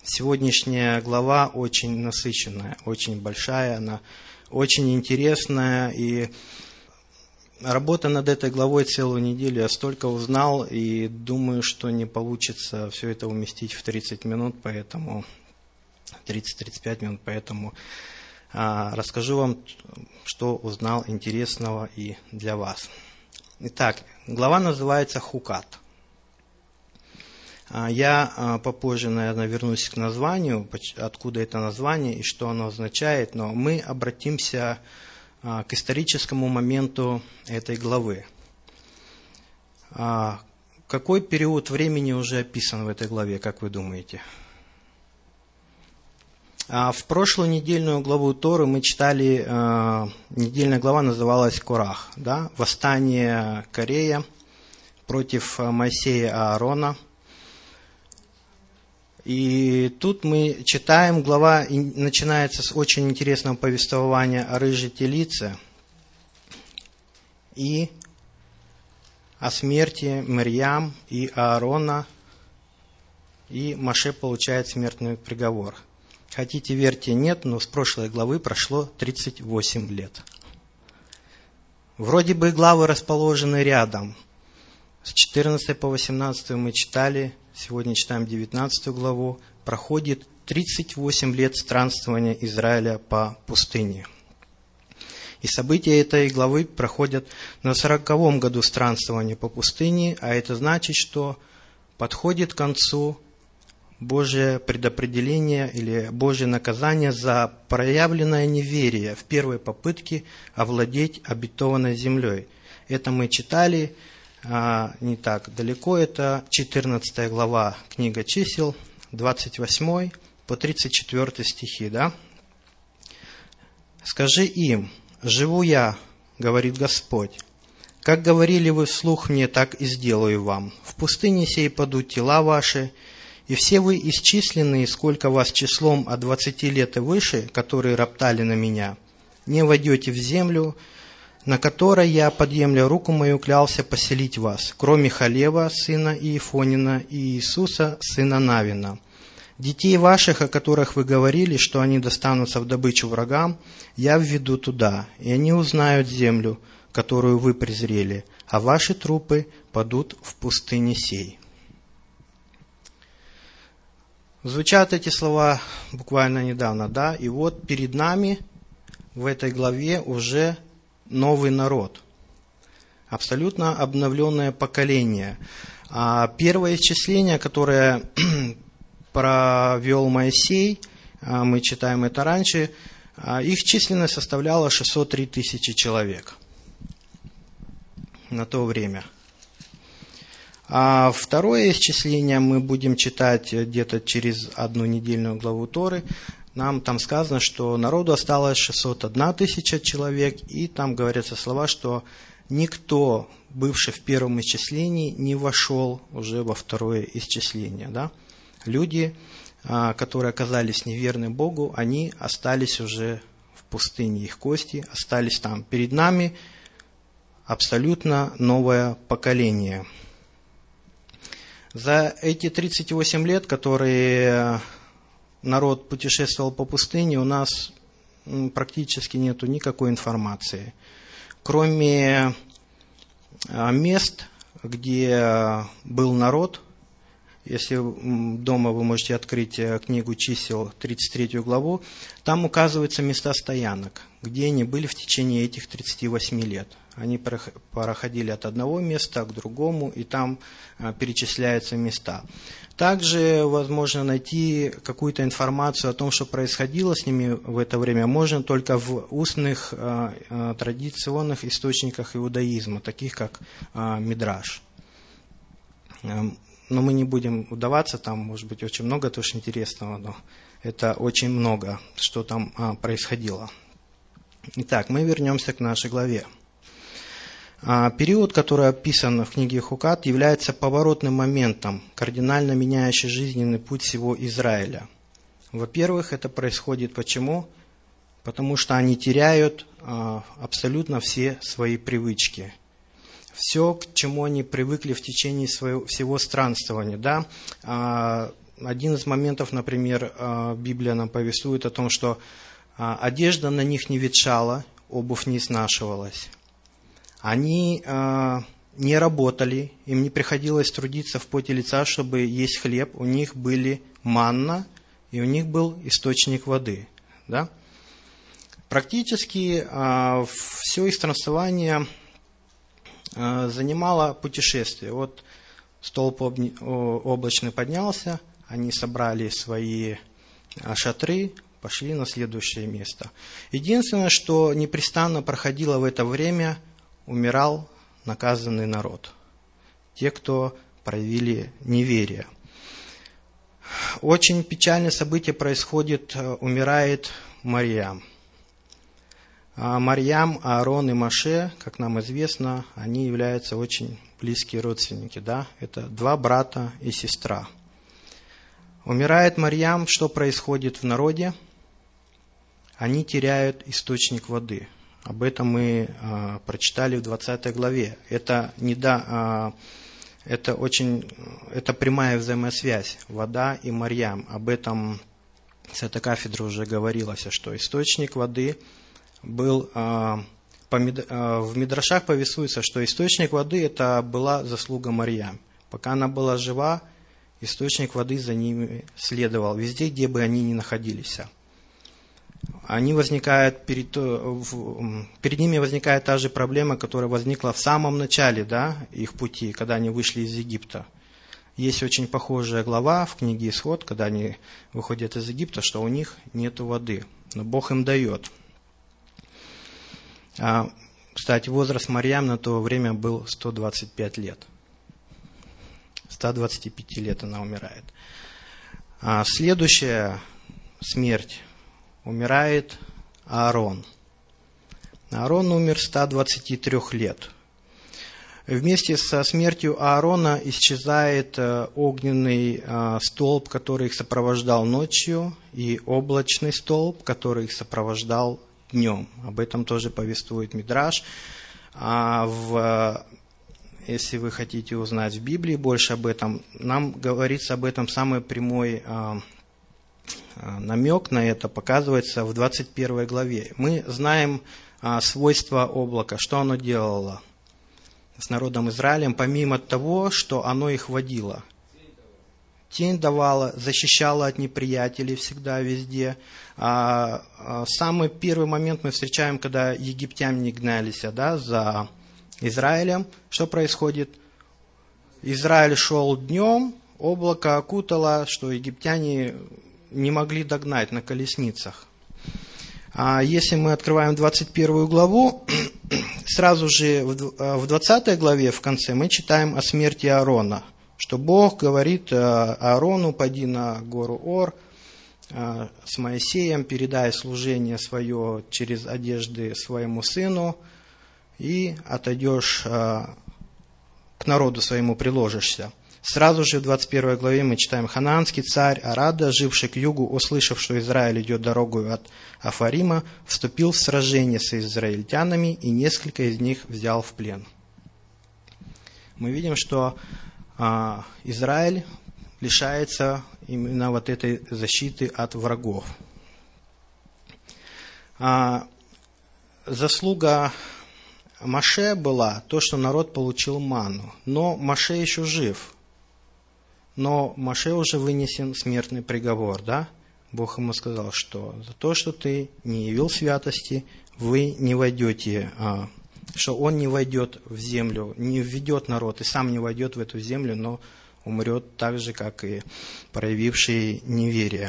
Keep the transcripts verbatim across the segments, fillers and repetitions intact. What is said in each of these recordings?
Сегодняшняя глава очень насыщенная, очень большая, она очень интересная. И работа над этой главой целую неделю, я столько узнал, и думаю, что не получится все это уместить в тридцать минут, поэтому тридцать-тридцать пять минут, поэтому а, расскажу вам, что узнал интересного и для вас. Итак, глава называется «Хукат». Я попозже, наверное, вернусь к названию, откуда это название и что оно означает, но мы обратимся к историческому моменту этой главы. Какой период времени уже описан в этой главе, как вы думаете? В прошлую недельную главу Торы мы читали, недельная глава называлась «Корах», да? Восстание Корея против Моисея и Аарона. И тут мы читаем, глава начинается с очень интересного повествования о рыжей телице и о смерти Мирьям и Аарона, и Моше получает смертный приговор. Хотите верьте, нет, но с прошлой главы прошло тридцать восемь лет. Вроде бы главы расположены рядом. С четырнадцатой по восемнадцатую мы читали, сегодня читаем девятнадцатую главу. Проходит тридцать восемь лет странствования Израиля по пустыне. И события этой главы проходят на сороковом году странствования по пустыне, а это значит, что подходит к концу Божье предопределение или Божье наказание за проявленное неверие в первой попытке овладеть обетованной землей. Это мы читали а, не так далеко, это четырнадцатая глава, книга чисел, двадцать восьмой по тридцать четвёртый стихи, да? «Скажи им, живу я, говорит Господь, как говорили вы вслух мне, так и сделаю вам. В пустыне сей падут тела ваши, и все вы исчисленные, сколько вас числом от двадцати лет и выше, которые роптали на меня, не войдете в землю, на которой я, подъемля руку мою, клялся поселить вас, кроме Халева, сына Иефонина, и Иисуса, сына Навина. Детей ваших, о которых вы говорили, что они достанутся в добычу врагам, я введу туда, и они узнают землю, которую вы презрели, а ваши трупы падут в пустыне сей». Звучат эти слова буквально недавно, да? И вот перед нами в этой главе уже новый народ, абсолютно обновленное поколение. Первое исчисление, которое провел Моисей, мы читаем это раньше, их численность составляла шестьсот три тысячи человек на то время. А второе исчисление мы будем читать где-то через одну недельную главу Торы. Нам там сказано, что народу осталось шестьсот одна тысяча человек, и там говорятся слова, что никто, бывший в первом исчислении, не вошел уже во второе исчисление. Да? Люди, которые оказались неверны Богу, они остались уже в пустыне, их кости остались там. Перед нами абсолютно новое поколение. За эти тридцать восемь лет, которые народ путешествовал по пустыне, у нас практически нету никакой информации. Кроме мест, где был народ, если дома вы можете открыть книгу чисел, тридцать третью главу, там указываются места стоянок, где они были в течение этих тридцати восьми лет. Они проходили от одного места к другому, и там перечисляются места. Также возможно найти какую-то информацию о том, что происходило с ними в это время, можно только в устных традиционных источниках иудаизма, таких как Мидраш. Но мы не будем удаваться, там может быть очень много тоже интересного, но это очень много, что там происходило. Итак, мы вернемся к нашей главе. Период, который описан в книге Хукат, является поворотным моментом, кардинально меняющий жизненный путь всего Израиля. Во-первых, это происходит почему? Потому что они теряют абсолютно все свои привычки. Все, к чему они привыкли в течение своего, всего странствования. Да? один из моментов, например, Библия нам повествует о том, что одежда на них не ветшала, обувь не изнашивалась. Они не работали, им не приходилось трудиться в поте лица, чтобы есть хлеб. У них были манна, и у них был источник воды. Да? Практически э, все их странствование э, занимало путешествие. Вот столб обни- облачный поднялся, они собрали свои шатры, пошли на следующее место. Единственное, что непрестанно проходило в это время, умирал наказанный народ. Те, кто проявили неверие. Очень печальное событие происходит, умирает Марьям. А Марьям, Аарон и Моше, как нам известно, они являются очень близкие родственники. Да? Это два брата и сестра. Умирает Марьям, что происходит в народе? Они теряют источник воды. Об этом мы а, прочитали в двадцатой главе. Это, не да, а, это, очень, это прямая взаимосвязь, вода и Марьям. Об этом с этой кафедры уже говорилось, что источник воды был... А, по, а, в Мидрашах повествуется, что источник воды это была заслуга Марьям. Пока она была жива, источник воды за ними следовал, везде, где бы они ни находились. Они возникают перед, перед ними возникает та же проблема, которая возникла в самом начале, да, их пути, когда они вышли из Египта. Есть очень похожая глава в книге Исход, когда они выходят из Египта, что у них нет воды, но Бог им дает. А, кстати, возраст Марьям на то время был сто двадцать пять лет. сто двадцать пять лет она умирает. А следующая смерть. Умирает Аарон. Аарон умер ста двадцати трёх лет. Вместе со смертью Аарона исчезает огненный столб, который их сопровождал ночью, и облачный столб, который их сопровождал днем. Об этом тоже повествует Мидраш. А в, если вы хотите узнать в Библии больше об этом, нам говорится об этом самый прямой намек на это показывается в двадцать первой главе. Мы знаем а, свойства облака, что оно делало с народом Израилем, помимо того, что оно их водило. Тень давала, защищала от неприятелей всегда, везде. А, а, самый первый момент мы встречаем, когда египтяне гнались, да, за Израилем. Что происходит? Израиль шел днем, облако окутало, что египтяне не могли догнать на колесницах. А если мы открываем двадцать первую главу, сразу же в двадцатой главе в конце мы читаем о смерти Аарона, что Бог говорит Аарону: «Пойди на гору Ор с Моисеем, передай служение свое через одежды своему сыну, и отойдешь к народу своему, приложишься». Сразу же в двадцать первой главе мы читаем: «Ханаанский царь Арада, живший к югу, услышав, что Израиль идет дорогою от Афарима, вступил в сражение с израильтянами, и несколько из них взял в плен». Мы видим, что а, Израиль лишается именно вот этой защиты от врагов. А, заслуга Моше была то, что народ получил манну, но Моше еще жив. Но Моше уже вынесен смертный приговор, да? Бог ему сказал, что за то, что ты не явил святости, вы не войдете, а, что он не войдет в землю, не введет народ и сам не войдет в эту землю, но умрет так же, как и проявивший неверие.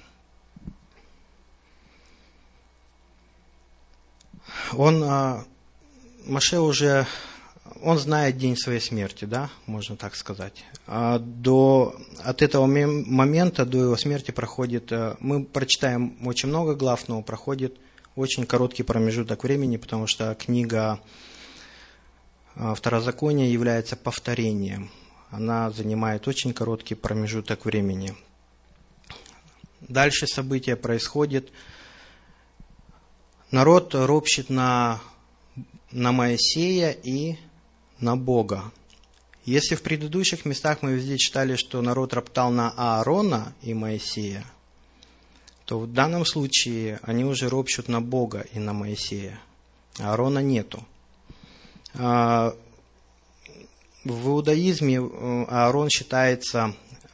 Он, а, Моше уже... Он знает день своей смерти, да, можно так сказать. А до, от этого момента, до его смерти проходит, мы прочитаем очень много глав, но проходит очень короткий промежуток времени, потому что книга Второзакония является повторением. Она занимает очень короткий промежуток времени. Дальше события происходят. Народ ропщет на, на Моисея и на Бога. Если в предыдущих местах мы везде читали, что народ роптал на Аарона и Моисея, то в данном случае они уже ропщут на Бога и на Моисея. Аарона нету. В иудаизме Аарон считается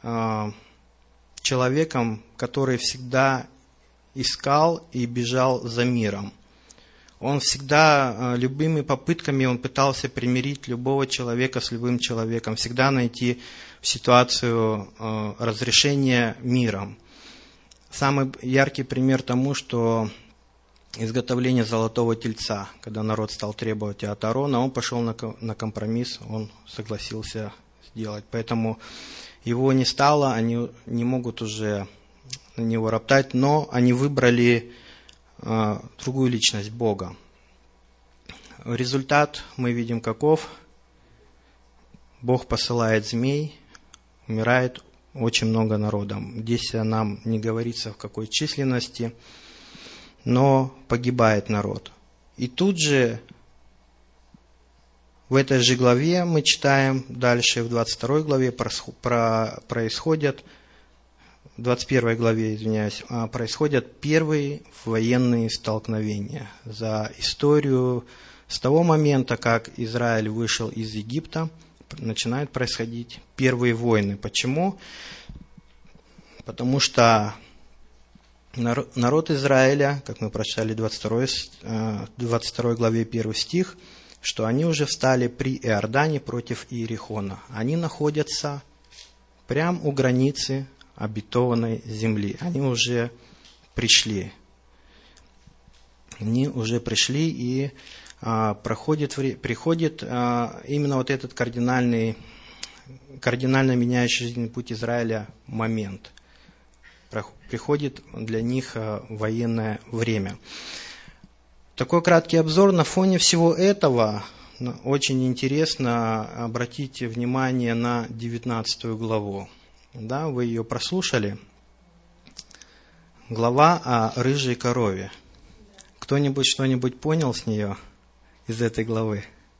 человеком, который всегда искал и бежал за миром. Он всегда любыми попытками он пытался примирить любого человека с любым человеком, всегда найти ситуацию разрешения миром. Самый яркий пример тому, что изготовление золотого тельца, когда народ стал требовать от Аарона, он пошел на компромисс, он согласился сделать. Поэтому его не стало, они не могут уже на него роптать, но они выбрали э, другую личность Бога. Результат мы видим каков. Бог посылает змей, умирает очень много народа. Здесь нам не говорится в какой численности, но погибает народ. И тут же в этой же главе мы читаем дальше, в двадцать второй главе происходят, в двадцать первой главе, извиняюсь, происходят первые военные столкновения. За историю с того момента, как Израиль вышел из Египта, начинают происходить первые войны. Почему? Потому что народ Израиля, как мы прочитали в двадцать второй, двадцать второй главе первый стих, что они уже встали при Иордане против Иерихона. Они находятся прямо у границы обетованной земли. Они уже пришли. Они уже пришли и а, проходит, приходит а, именно вот этот кардинальный, кардинально меняющий жизненный путь Израиля момент. Приходит для них а, военное время. Такой краткий обзор. На фоне всего этого очень интересно обратить внимание на девятнадцатую главу. Да, вы ее прослушали. Глава о рыжей корове. Кто-нибудь что-нибудь понял с нее из этой главы?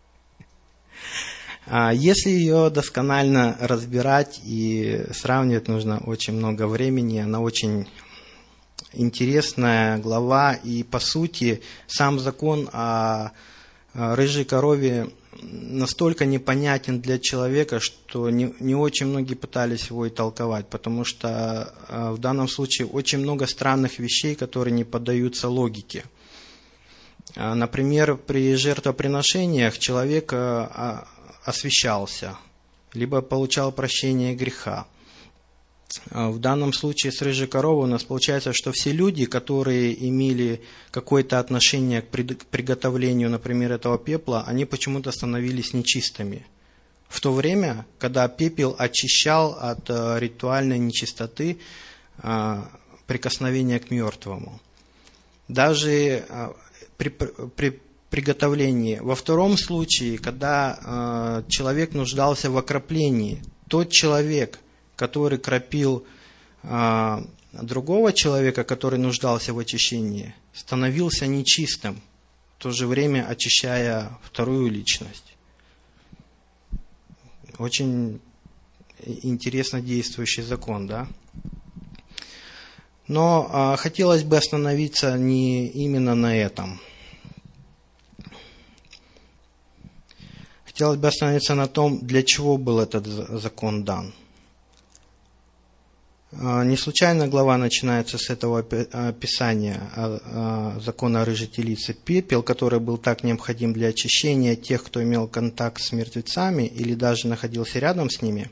Если ее досконально разбирать и сравнивать, нужно очень много времени. Она очень интересная глава, и по сути сам закон о рыжей корове настолько непонятен для человека, что не, не очень многие пытались его и толковать, потому что в данном случае очень много странных вещей, которые не поддаются логике. Например, при жертвоприношениях человек освящался, либо получал прощение греха. В данном случае с рыжей коровой у нас получается, что все люди, которые имели какое-то отношение к приготовлению, например, этого пепла, они почему-то становились нечистыми. В то время, когда пепел очищал от ритуальной нечистоты прикосновения к мертвому. Даже при, при приготовлении. Во втором случае, когда человек нуждался в окроплении, тот человек, который кропил а, другого человека, который нуждался в очищении, становился нечистым, в то же время очищая вторую личность. Очень интересно действующий закон, да? Но а, хотелось бы остановиться не именно на этом. Хотелось бы остановиться на том, для чего был этот закон дан. Не случайно глава начинается с этого описания закона о рыжей телице. Пепел, который был так необходим для очищения тех, кто имел контакт с мертвецами или даже находился рядом с ними,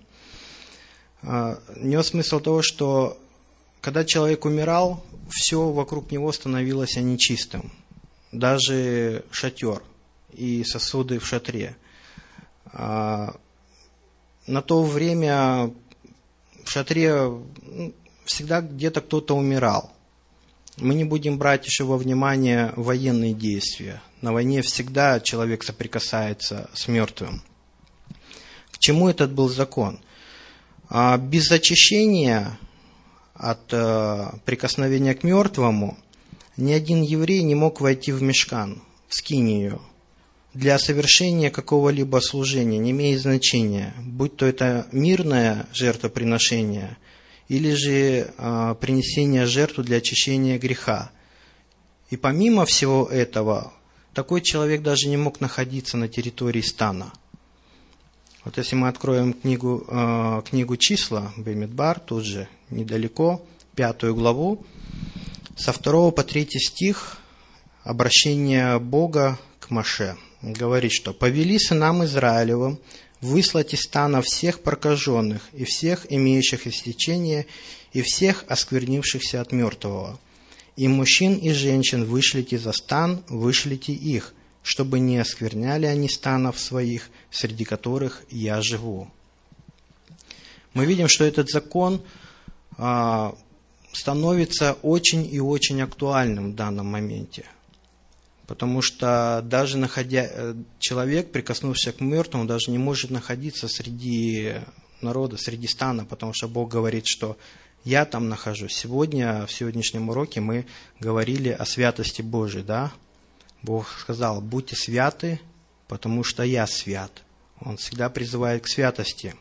нес смысл того, что когда человек умирал, все вокруг него становилось нечистым. Даже шатер и сосуды в шатре. На то время в шатре всегда где-то кто-то умирал. Мы не будем брать еще во внимание военные действия. На войне всегда человек соприкасается с мертвым. К чему этот был закон? Без очищения от прикосновения к мертвому ни один еврей не мог войти в мишкан, в скинию, для совершения какого-либо служения, не имеет значения, будь то это мирное жертвоприношение или же э, принесение жертвы для очищения греха. И помимо всего этого, такой человек даже не мог находиться на территории стана. Вот если мы откроем книгу, э, книгу «Числа», Бамидбар, тут же недалеко, пятую главу, со второго по третий стих, обращение Бога к Моше. Говорит, что «Повели сынам Израилевым выслать из стана всех прокаженных и всех имеющих истечение и всех осквернившихся от мертвого. И мужчин и женщин вышлите за стан, вышлите их, чтобы не оскверняли они станов своих, среди которых я живу». Мы видим, что этот закон а, становится очень и очень актуальным в данном моменте. Потому что даже находя, человек, прикоснувшийся к мертвому, даже не может находиться среди народа, среди стана, потому что Бог говорит, что я там нахожусь. Сегодня, в сегодняшнем уроке мы говорили о святости Божией, да? Бог сказал: будьте святы, потому что я свят. Он всегда призывает к святости.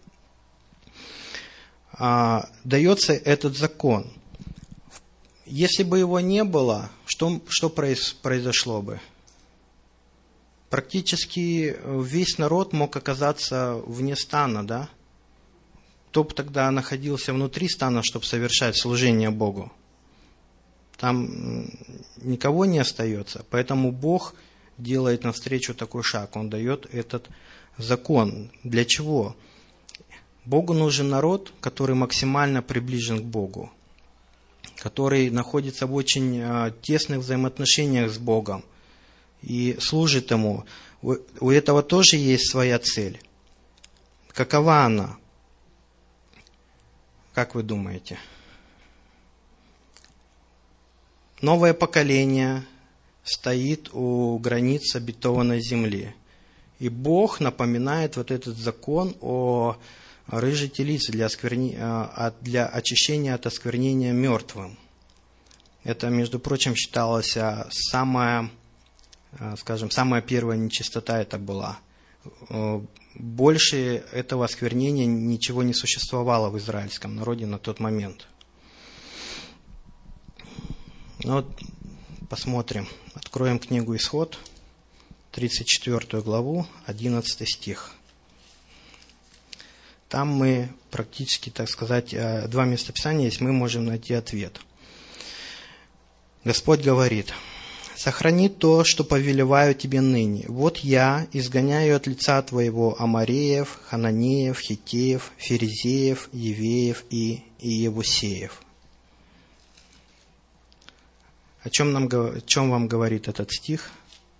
А, дается этот закон. Если бы его не было, что, что произошло бы? Практически весь народ мог оказаться вне стана, да? Кто бы тогда находился внутри стана, чтобы совершать служение Богу? Там никого не остается. Поэтому Бог делает навстречу такой шаг. Он дает этот закон. Для чего? Богу нужен народ, который максимально приближен к Богу, который находится в очень тесных взаимоотношениях с Богом и служит Ему. У этого тоже есть своя цель. Какова она? Как вы думаете? Новое поколение стоит у границ обетованной земли. И Бог напоминает вот этот закон о рыжей телице для, оскверни... для очищения от осквернения мертвым. Это, между прочим, считалось самая, скажем, самая первая нечистота это была. Больше этого осквернения ничего не существовало в израильском народе на тот момент. Ну вот, посмотрим. Откроем книгу Исход, тридцать четвёртую главу, одиннадцатый стих. Там мы практически, так сказать, два местописания есть, мы можем найти ответ. Господь говорит: «Сохрани то, что повелеваю тебе ныне. Вот я изгоняю от лица твоего Амореев, Хананеев, Хиттеев, Ферезеев, Евеев и Иевусеев». О чем, нам, о чем вам говорит этот стих?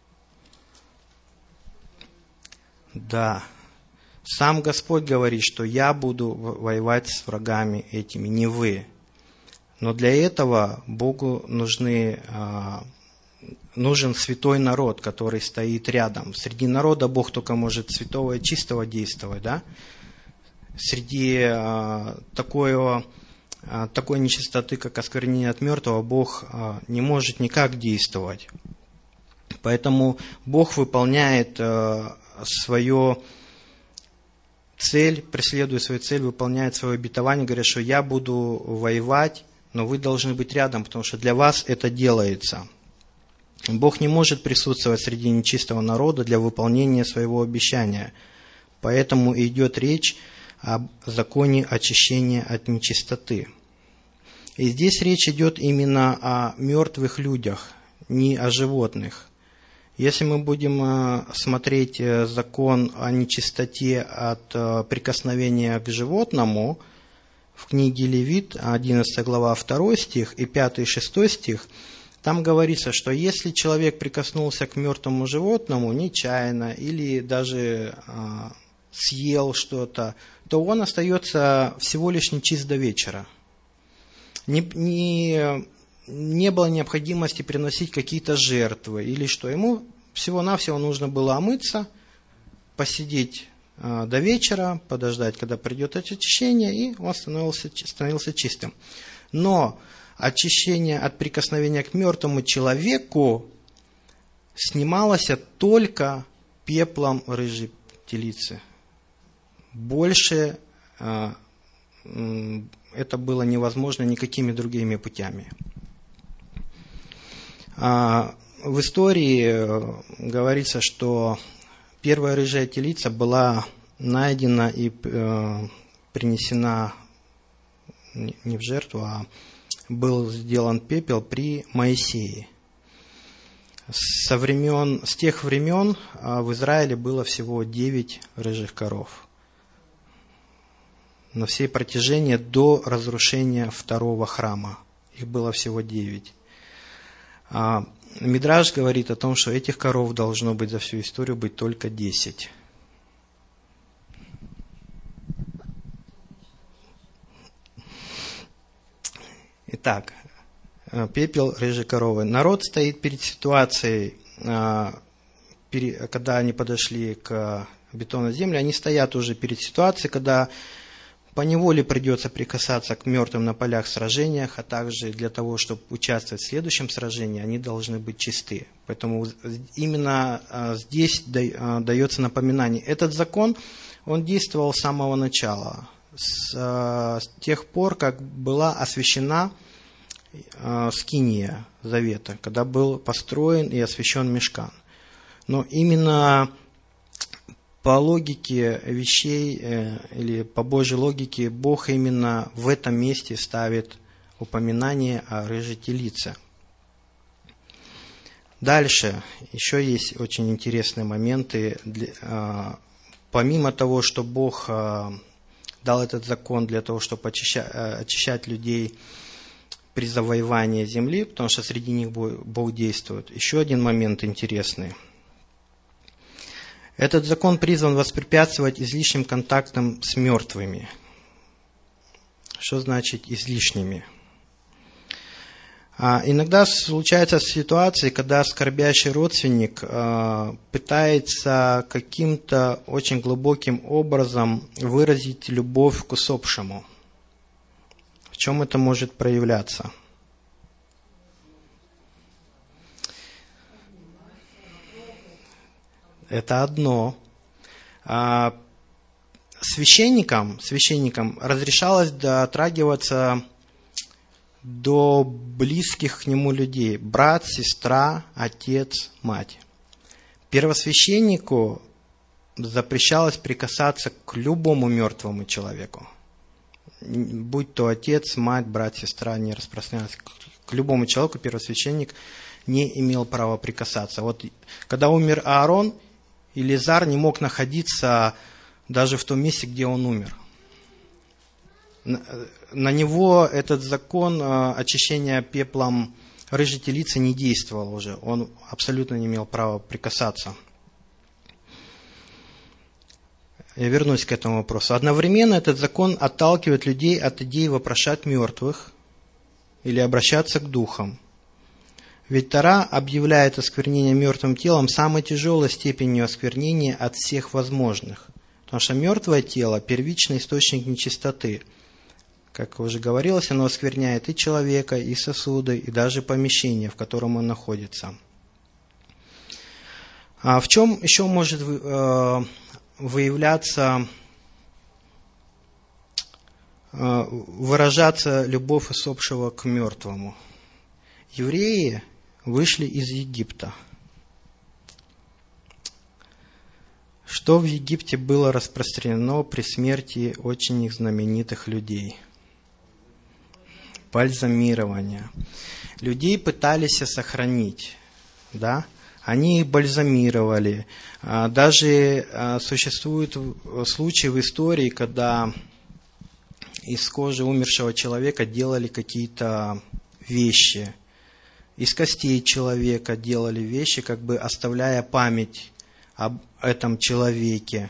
Да, сам Господь говорит, что я буду воевать с врагами этими, не вы. Но для этого Богу нужны, нужен святой народ, который стоит рядом. Среди народа Бог только может святого и чистого действовать, да? Среди такого... такой нечистоты, как осквернение от мертвого, Бог не может никак действовать. Поэтому Бог выполняет свою цель, преследуя свою цель, выполняет свое обетование, говоря, что я буду воевать, но вы должны быть рядом, потому что для вас это делается. Бог не может присутствовать среди нечистого народа для выполнения своего обещания. Поэтому идет речь об законе очищения от нечистоты. И здесь речь идет именно о мертвых людях, не о животных. Если мы будем смотреть закон о нечистоте от прикосновения к животному, в книге Левит, одиннадцатая глава, второй стих и пятый и шестой стих, там говорится, что если человек прикоснулся к мертвому животному нечаянно или даже а, съел что-то, то он остается всего лишь нечист до вечера. Не, не, не было необходимости приносить какие-то жертвы или что. Ему всего-навсего нужно было омыться, посидеть а, до вечера, подождать, когда придет очищение, и он становился, становился чистым. Но очищение от прикосновения к мертвому человеку снималось только пеплом рыжей телицы. Больше э, это было невозможно никакими другими путями. А в истории говорится, что первая рыжая телица была найдена и э, принесена не в жертву, а был сделан пепел при Моисее. Со времен, с тех времен в Израиле было всего девять рыжих коров. На всей протяжении до разрушения второго храма. Их было всего девять. А Мидраш говорит о том, что этих коров должно быть за всю историю быть только десять. Итак, пепел рыжей коровы. Народ стоит перед ситуацией, когда они подошли к бетонной земле, они стоят уже перед ситуацией, когда поневоле придется прикасаться к мертвым на полях сражениях, а также для того, чтобы участвовать в следующем сражении, они должны быть чисты. Поэтому именно здесь дается напоминание. Этот закон, он действовал с самого начала. С, с тех пор, как была освящена э, скиния завета, когда был построен и освящен мишкан. Но именно по логике вещей э, или по Божьей логике Бог именно в этом месте ставит упоминание о рыжей телице. Дальше еще есть очень интересные моменты. Для, э, помимо того, что Бог э, дал этот закон для того, чтобы очищать, очищать людей при завоевании земли, потому что среди них Бог действует. Еще один момент интересный. Этот закон призван воспрепятствовать излишним контактам с мертвыми. Что значит излишними? А иногда случаются ситуации, когда скорбящий родственник э, пытается каким-то очень глубоким образом выразить любовь к усопшему. В чем это может проявляться? Это одно. А священникам, священникам разрешалось дотрагиваться до близких к нему людей. Брат, сестра, отец, мать. Первосвященнику запрещалось прикасаться к любому мертвому человеку. Будь то отец, мать, брат, сестра, не распространялось. К любому человеку первосвященник не имел права прикасаться. Вот когда умер Аарон, Илиазар не мог находиться даже в том месте, где он умер. На него этот закон очищения пеплом рыжей телицы не действовал уже. Он абсолютно не имел права прикасаться. Я вернусь к этому вопросу. Одновременно этот закон отталкивает людей от идеи вопрошать мертвых или обращаться к духам. Ведь Тора объявляет осквернение мертвым телом самой тяжелой степенью осквернения от всех возможных. Потому что мертвое тело – первичный источник нечистоты. Как уже говорилось, оно оскверняет и человека, и сосуды, и даже помещение, в котором он находится. А в чем еще может выявляться, выражаться любовь усопшего к мертвому? Евреи вышли из Египта. Что в Египте было распространено при смерти очень их знаменитых людей? Бальзамирование. Людей пытались сохранить, да? Они их бальзамировали. Даже существуют случаи в истории, когда из кожи умершего человека делали какие-то вещи. Из костей человека делали вещи, как бы оставляя память об этом человеке.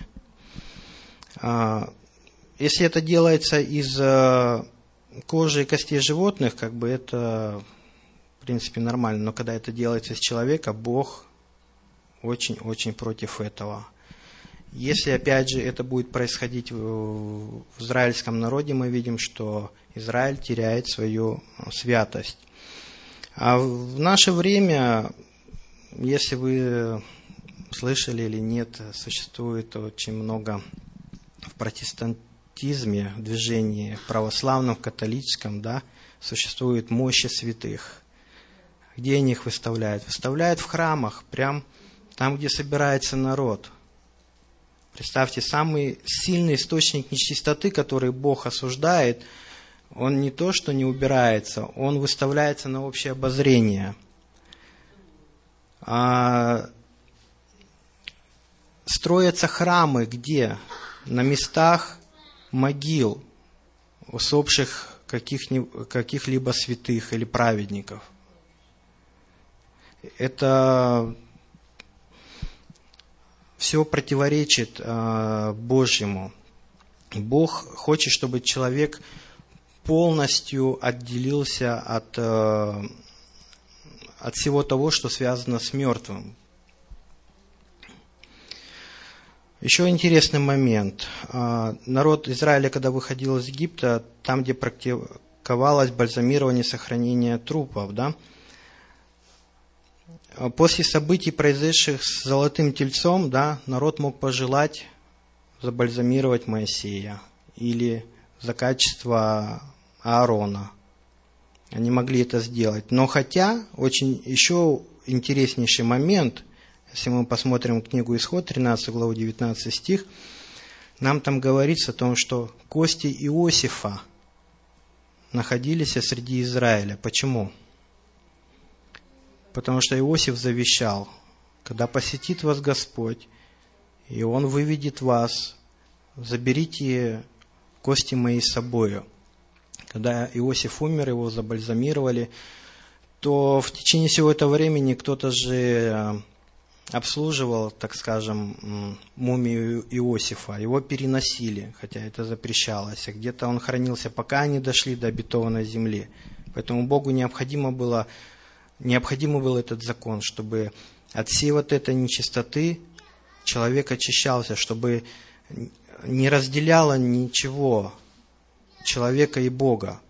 Если это делается из кожи и костей животных, как бы это, в принципе, нормально. Но когда это делается из человека, Бог очень-очень против этого. Если, опять же, это будет происходить в израильском народе, мы видим, что Израиль теряет свою святость. А в наше время, если вы слышали или нет, существует очень много в протестантизме, в движении православном, католическом, да, существует мощи святых. Где они их выставляют? Выставляют в храмах, прям там, где собирается народ. Представьте, самый сильный источник нечистоты, который Бог осуждает, он не то, что не убирается, он выставляется на общее обозрение. А строятся храмы где? На местах могил усопших каких-либо святых или праведников. Это все противоречит э, Божьему. Бог хочет, чтобы человек полностью отделился от, э, от всего того, что связано с мертвым. Еще интересный момент. Э, народ Израиля, когда выходил из Египта, там, где практиковалось бальзамирование, сохранение трупов, да, после событий, произошедших с золотым тельцом, да, народ мог пожелать забальзамировать Моисея или за качество Аарона. Они могли это сделать. Но хотя, очень еще интереснейший момент, если мы посмотрим книгу Исход, тринадцатую главу, девятнадцатый стих, нам там говорится о том, что кости Иосифа находились среди Израиля. Почему? Потому что Иосиф завещал, когда посетит вас Господь, и Он выведет вас, заберите кости мои с собою. Когда Иосиф умер, его забальзамировали, то в течение всего этого времени кто-то же обслуживал, так скажем, мумию Иосифа. Его переносили, хотя это запрещалось. А где-то он хранился, пока они дошли до обетованной земли. Поэтому Богу необходимо было Необходимо был этот закон, чтобы от всей вот этой нечистоты человек очищался, чтобы не разделяло ничего человека и Бога.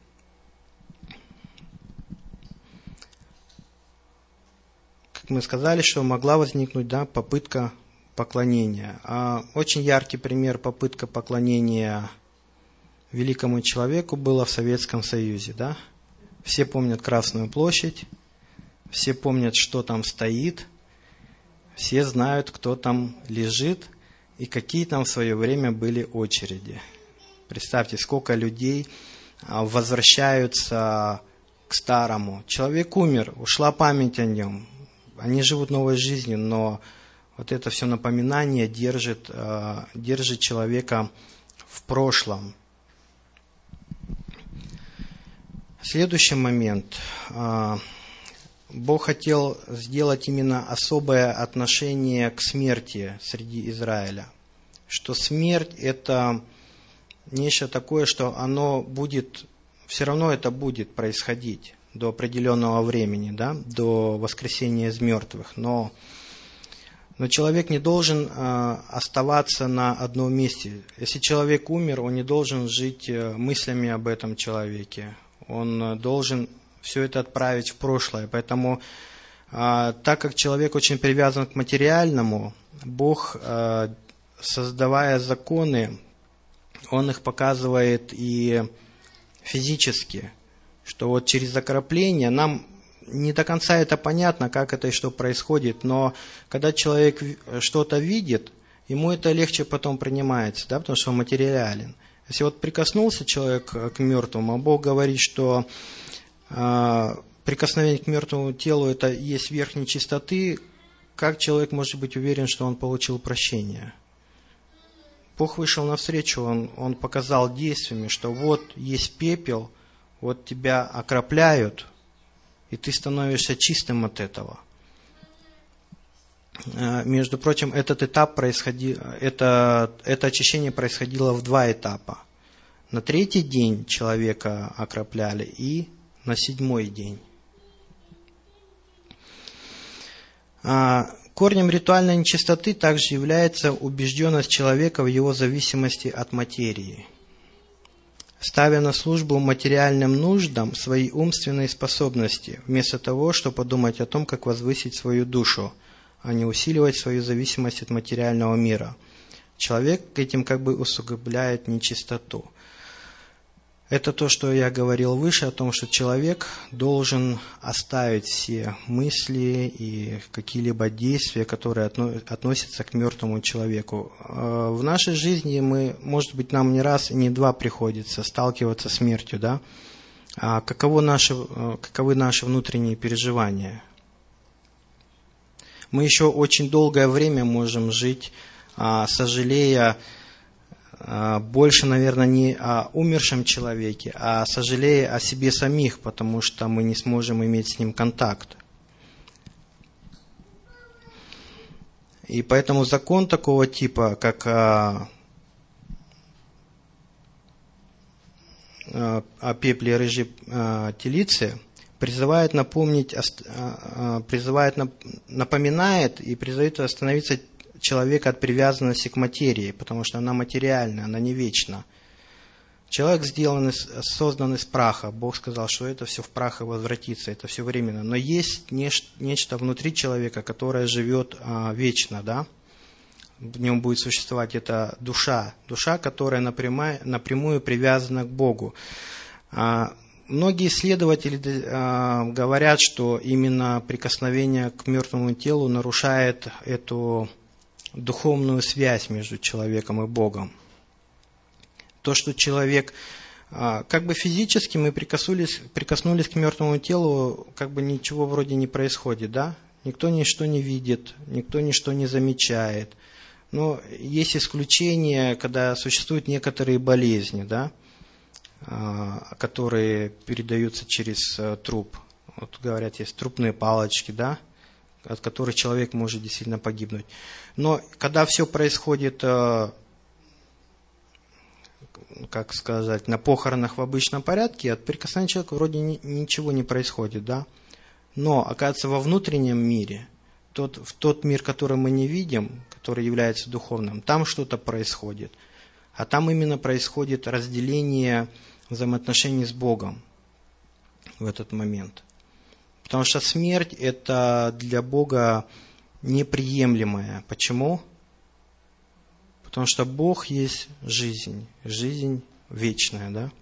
Как мы сказали, что могла возникнуть, да, попытка поклонения. А очень яркий пример попытка поклонения великому человеку было в Советском Союзе. Да? Все помнят Красную площадь. Все помнят, что там стоит, все знают, кто там лежит и какие там в свое время были очереди. Представьте, сколько людей возвращаются к старому. Человек умер, ушла память о нем. Они живут новой жизнью, но вот это все напоминание держит, держит человека в прошлом. Следующий момент. Бог хотел сделать именно особое отношение к смерти среди Израиля. Что смерть – это нечто такое, что оно будет, все равно это будет происходить до определенного времени, да, до воскресения из мертвых. Но, но человек не должен э, оставаться на одном месте. Если человек умер, он не должен жить мыслями об этом человеке. Он должен все это отправить в прошлое. Поэтому, э, так как человек очень привязан к материальному, Бог, э, создавая законы, Он их показывает и физически, что вот через окропление нам не до конца это понятно, как это и что происходит, но когда человек что-то видит, ему это легче потом принимается, да, потому что он материален. Если вот прикоснулся человек к мертвому, а Бог говорит, что э, прикосновение к мертвому телу это есть верх нечистоты, как человек может быть уверен, что он получил прощение? Бог вышел навстречу, он, он показал действиями, что вот есть пепел, вот тебя окропляют, и ты становишься чистым от этого. Между прочим, этот этап происходил, это, это очищение происходило в два этапа. На третий день человека окропляли и на седьмой день. Корнем ритуальной нечистоты также является убежденность человека в его зависимости от материи. Ставя на службу материальным нуждам свои умственные способности, вместо того, чтобы подумать о том, как возвысить свою душу, а не усиливать свою зависимость от материального мира. Человек этим как бы усугубляет нечистоту. Это то, что я говорил выше, о том, что человек должен оставить все мысли и какие-либо действия, которые относятся к мертвому человеку. В нашей жизни мы, может быть, нам не раз и не два приходится сталкиваться с смертью, да? А каково наши, каковы наши внутренние переживания? Мы еще очень долгое время можем жить, сожалея, больше, наверное, не о умершем человеке, а сожалея о себе самих, потому что мы не сможем иметь с ним контакт. И поэтому закон такого типа, как о, о пепле рыжей телицы, призывает напомнить, призывает, напоминает и призывает остановиться человека от привязанности к материи, потому что она материальна, она не вечна. Человек сделан, из, создан из праха. Бог сказал, что это все в прах и возвратится, это все временно. Но есть нечто, нечто внутри человека, которое живет а, вечно, да? В нем будет существовать эта душа, душа, которая напрямую, напрямую привязана к Богу. А, многие исследователи а, говорят, что именно прикосновение к мертвому телу нарушает эту духовную связь между человеком и Богом. То, что человек, как бы физически мы прикоснулись, прикоснулись к мертвому телу, как бы ничего вроде не происходит, да? Никто ничто не видит, никто ничто не замечает. Но есть исключения, когда существуют некоторые болезни, да? Которые передаются через труп. Вот говорят, есть трупные палочки, да? От которых человек может действительно погибнуть. Но когда все происходит, как сказать, на похоронах в обычном порядке, от прикосновения человека вроде ничего не происходит, да? Но, оказывается, во внутреннем мире, тот, в тот мир, который мы не видим, который является духовным, там что-то происходит. А там именно происходит разделение взаимоотношений с Богом в этот момент. Потому что смерть – это для Бога неприемлемое. Почему? Потому что Бог есть жизнь, жизнь вечная, да?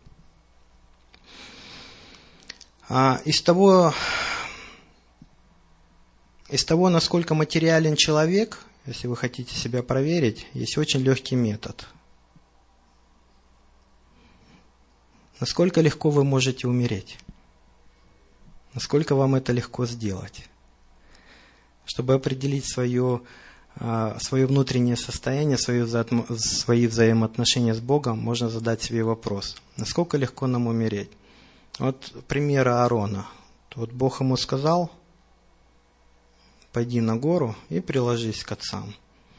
А из того, из того, насколько материален человек, если вы хотите себя проверить, есть очень легкий метод. Насколько легко вы можете умереть? Насколько вам это легко сделать? Чтобы определить свое, свое внутреннее состояние, свое, свои взаимоотношения с Богом, можно задать себе вопрос. Насколько легко нам умереть? Вот пример Аарона. Вот Бог ему сказал, пойди на гору и приложись к отцам.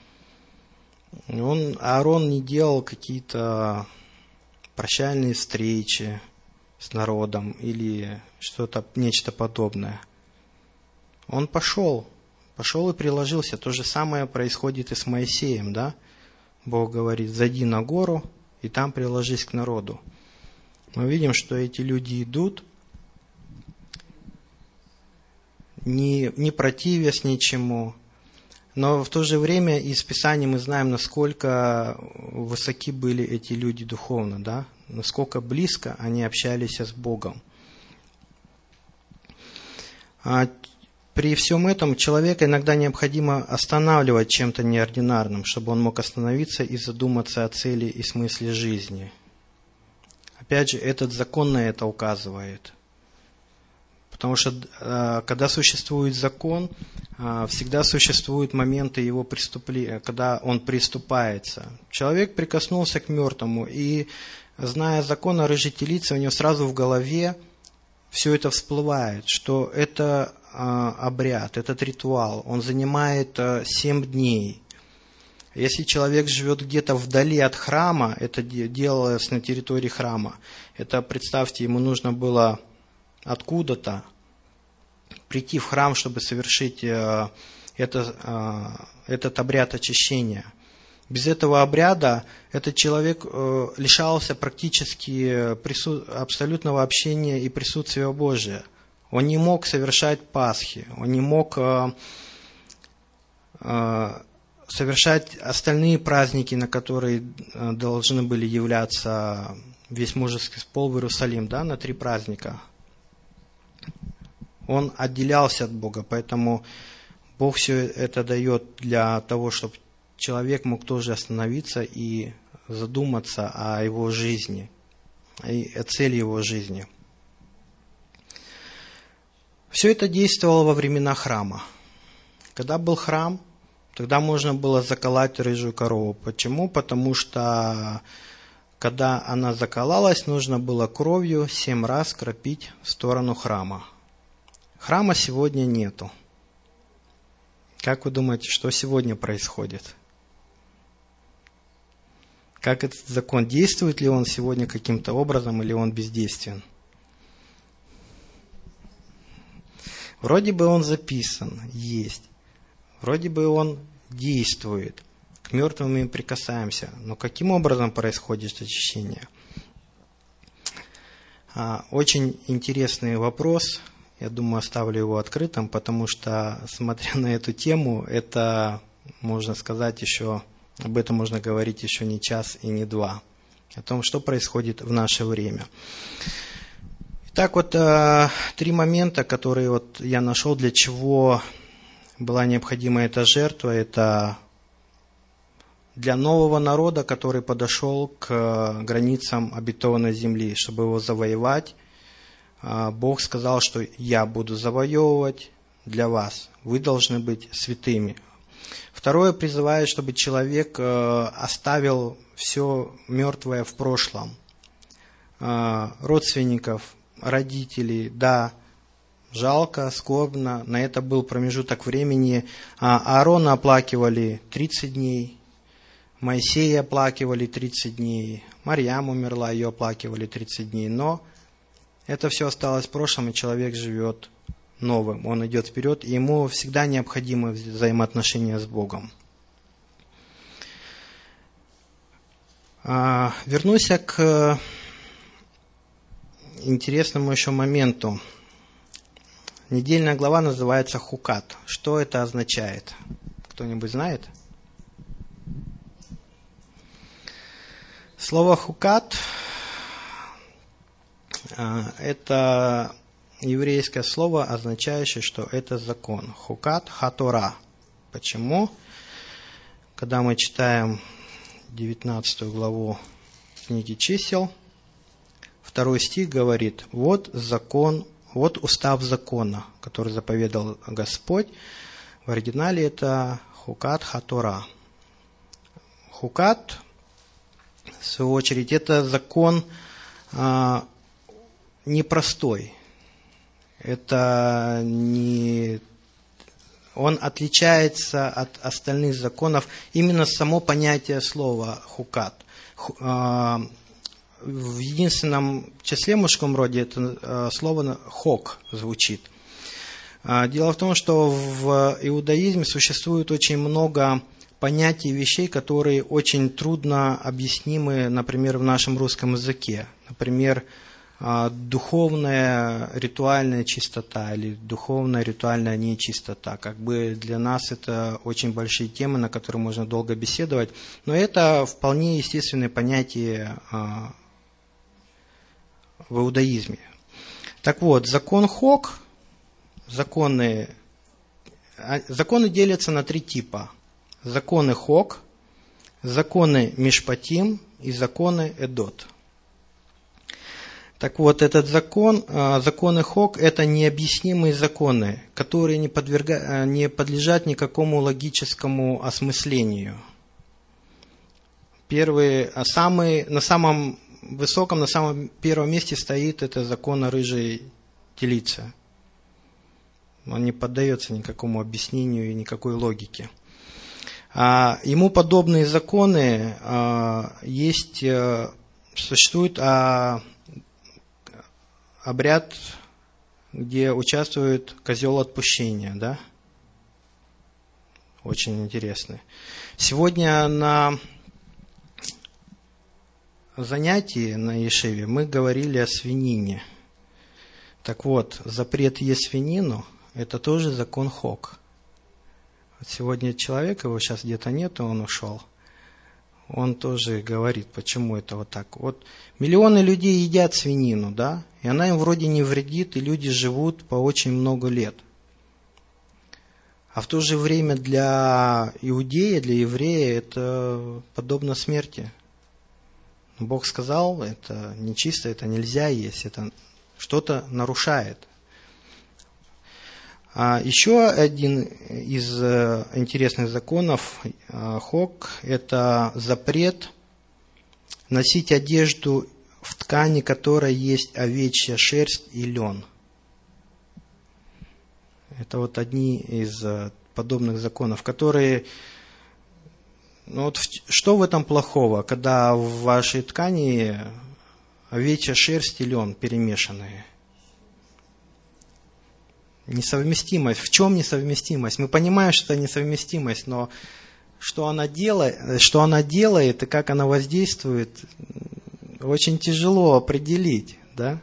Он, Аарон не делал какие-то прощальные встречи с народом или что-то, нечто подобное. Он пошел, пошел и приложился. То же самое происходит и с Моисеем, да? Бог говорит, зайди на гору и там приложись к народу. Мы видим, что эти люди идут, не, не противясь ничему, но в то же время из Писания мы знаем, насколько высоки были эти люди духовно, да? Насколько близко они общались с Богом. А при всем этом человека иногда необходимо останавливать чем-то неординарным, чтобы он мог остановиться и задуматься о цели и смысле жизни. Опять же, этот закон на это указывает. Потому что когда существует закон, всегда существуют моменты его преступления, когда он приступается. Человек прикоснулся к мертвому, и, зная закон о рыжей телице, у него сразу в голове все это всплывает, что это обряд, этот ритуал, он занимает семь дней. Если человек живет где-то вдали от храма, это делалось на территории храма, это, представьте, ему нужно было откуда-то прийти в храм, чтобы совершить это, этот обряд очищения. Без этого обряда этот человек лишался практически абсолютного общения и присутствия Божия. Он не мог совершать Пасхи, он не мог совершать остальные праздники, на которые должны были являться весь мужеский пол в Иерусалим, да, на три праздника. Он отделялся от Бога, поэтому Бог все это дает для того, чтобы человек мог тоже остановиться и задуматься о его жизни, и о цели его жизни. Все это действовало во времена храма. Когда был храм, тогда можно было заколоть рыжую корову. Почему? Потому что когда она закололась, нужно было кровью семь раз кропить в сторону храма. Храма сегодня нету. Как вы думаете, что сегодня происходит? Как этот закон, действует ли он сегодня каким-то образом, или он бездействен? Вроде бы он записан, есть. Вроде бы он действует. К мертвым мы прикасаемся. Но каким образом происходит очищение? Очень интересный вопрос. Я думаю, оставлю его открытым, потому что, смотря на эту тему, это, можно сказать, еще, об этом можно говорить еще не час и не два. О том, что происходит в наше время. Итак, вот три момента, которые вот я нашел, для чего была необходима эта жертва. Это для нового народа, который подошел к границам обетованной земли, чтобы его завоевать. Бог сказал, что я буду завоевывать для вас. Вы должны быть святыми. Второе, призывает, чтобы человек оставил все мертвое в прошлом. Родственников, родителей, да, жалко, скорбно. На это был промежуток времени. Аарона оплакивали тридцать дней. Моисея оплакивали тридцать дней. Марьям умерла, ее оплакивали тридцать дней. Но это все осталось в прошлом, и человек живет новым. Он идет вперед, и ему всегда необходимы взаимоотношения с Богом. Вернусь к интересному еще моменту. Недельная глава называется Хукат. Что это означает? Кто-нибудь знает? Слово Хукат – это еврейское слово, означающее, что это закон. Хукат хатора. Почему? Когда мы читаем девятнадцатую главу книги Чисел, второй стих говорит: вот закон, вот устав закона, который заповедал Господь. В оригинале это Хукат хатора. Хукат, в свою очередь, это закон а, непростой. Это не... Он отличается от остальных законов именно само понятие слова хукат. В единственном числе мужском роде это слово хок звучит. Дело в том, что в иудаизме существует очень много понятий и вещей, которые очень трудно объяснимы, например, в нашем русском языке. Например, духовная ритуальная чистота или духовная ритуальная нечистота. Как бы для нас это очень большие темы, на которые можно долго беседовать, но это вполне естественные понятия в иудаизме. Так вот, закон Хок, законы, законы делятся на три типа. Законы Хок, законы Мишпатим и законы Эдот. Так вот, этот закон, законы Хок, это необъяснимые законы, которые не, подверга, не подлежат никакому логическому осмыслению. Первый, самый, на самом высоком, на самом первом месте стоит это закон о рыжей телице. Он не поддается никакому объяснению и никакой логике. Ему подобные законы есть, существует обряд, где участвует козел отпущения, да? Очень интересный. Сегодня на занятии на Ешиве мы говорили о свинине. Так вот, запрет есть свинину – это тоже закон Хок. Вот сегодня человек, его сейчас где-то нет, он ушел. Он тоже говорит, почему это вот так. Вот миллионы людей едят свинину, да, и она им вроде не вредит, и люди живут по очень много лет. А в то же время для иудея, для еврея это подобно смерти. Бог сказал, это нечисто, это нельзя есть, это что-то нарушает. А еще один из интересных законов Хок – это запрет носить одежду в ткани, которой есть овечья шерсть и лен. Это вот одни из подобных законов, которые... Ну вот что в этом плохого, когда в вашей ткани овечья шерсть и лен перемешанные? Несовместимость. В чем несовместимость? Мы понимаем, что это несовместимость, но что она делает, что она делает и как она воздействует, очень тяжело определить, да?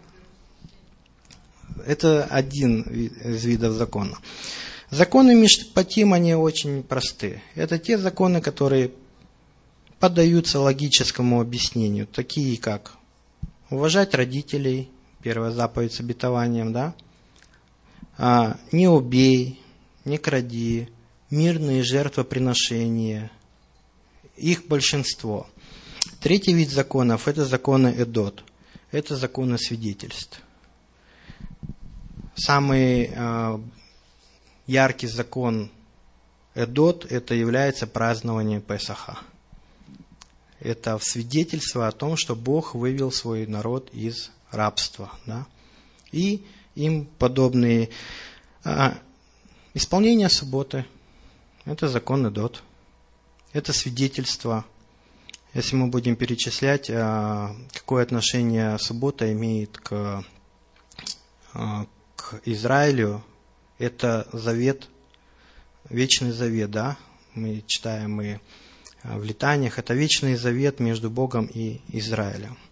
Это один из видов закона. Законы Мишпатим, они очень просты. Это те законы, которые поддаются логическому объяснению, такие как уважать родителей, первая заповедь с обетованием, да? А, не убей, не кради, мирные жертвоприношения, их большинство. Третий вид законов – это законы Эдот, это законы свидетельств. Самый э, яркий закон Эдот – это является празднование Песаха. Это свидетельство о том, что Бог вывел свой народ из рабства, да? И им подобные а, исполнение субботы – это закон Эдот, это свидетельство. Если мы будем перечислять, а, какое отношение суббота имеет к, а, к Израилю, это завет, вечный завет, да? Мы читаем и в Летаниях, это вечный завет между Богом и Израилем.